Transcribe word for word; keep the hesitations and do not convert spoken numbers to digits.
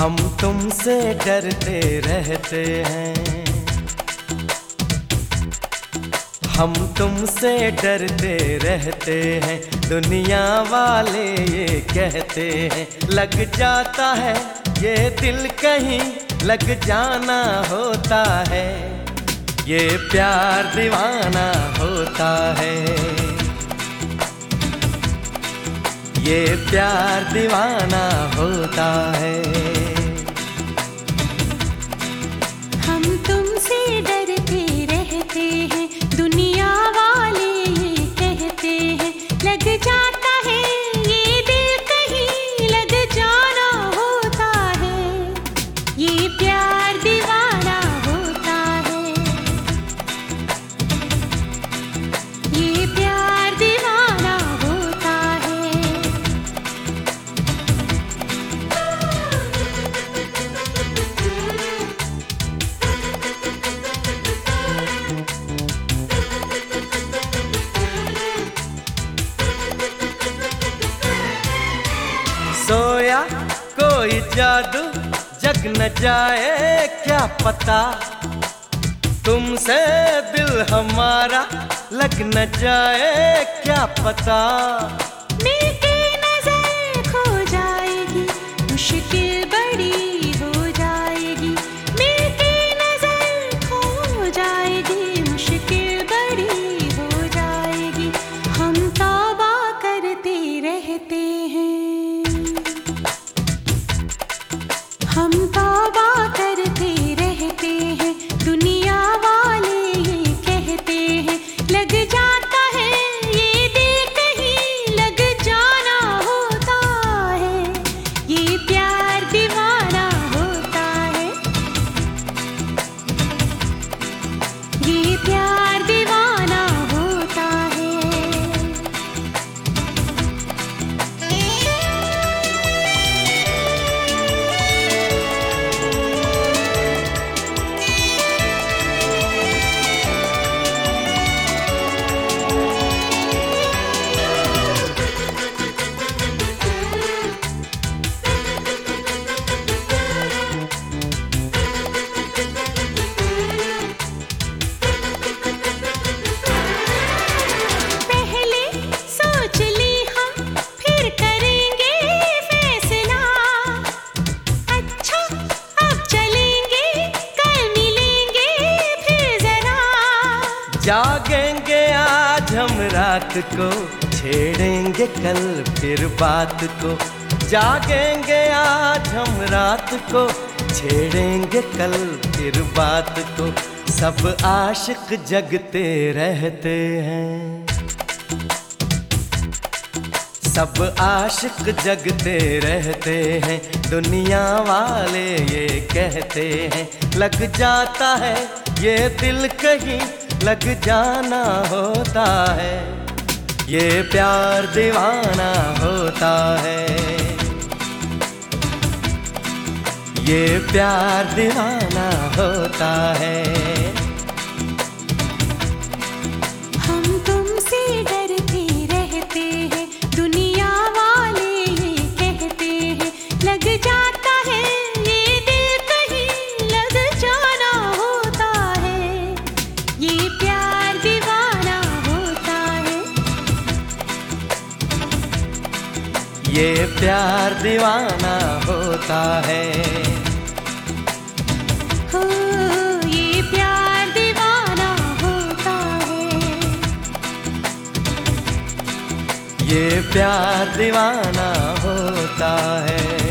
हम तुमसे डरते रहते हैं, हम तुमसे डरते रहते हैं, दुनिया वाले ये कहते हैं। लग जाता है ये दिल कहीं लग जाना होता है, ये प्यार दीवाना होता है, ये प्यार दीवाना होता है। हम तुमसे डरते रहते हैं, दुनिया वाले ये कहते हैं। लग जाता है ये दिल कहीं लग जाना होता है, ये प्यार दीवाना होता है, ये प्यार दीवाना होता है। सोया कोई जादू जग न जाए क्या पता, तुमसे दिल हमारा लग न जाए क्या पता। मिलके नजर खो जाएगी, मुश्किल बड़ी हो जाएगी। मिलके नजर खो जाएगी, मुश्किल बड़ी हो जाएगी। हम तौबा करते रहते हैं, हम तौबा करते रहते हैं, दुनिया वाले ये कहते हैं। लग जाता है ये दिल कहीं लग जाना होता है, ये प्यार दीवाना होता है, ये प्यार दीवाना होता है। जागेंगे आज हम रात को, छेड़ेंगे कल फिर बात को। जागेंगे आज हम रात को, छेड़ेंगे कल फिर बात को। सब आशिक जगते रहते हैं, सब आशिक जगते रहते हैं, दुनिया वाले ये कहते हैं। लग जाता है ये दिल कहीं लग जाना होता है, ये प्यार दीवाना होता है, ये प्यार दीवाना होता है। हम तुमसे डरते रहते हैं, दुनिया वाले ये कहते हैं। लग जाता है ये दिल कहीं लग जाना होता है, ये प्यार दीवाना होता है, ये प्यार दीवाना होता है। हो ये प्यार दीवाना होता है, ये प्यार दीवाना होता है।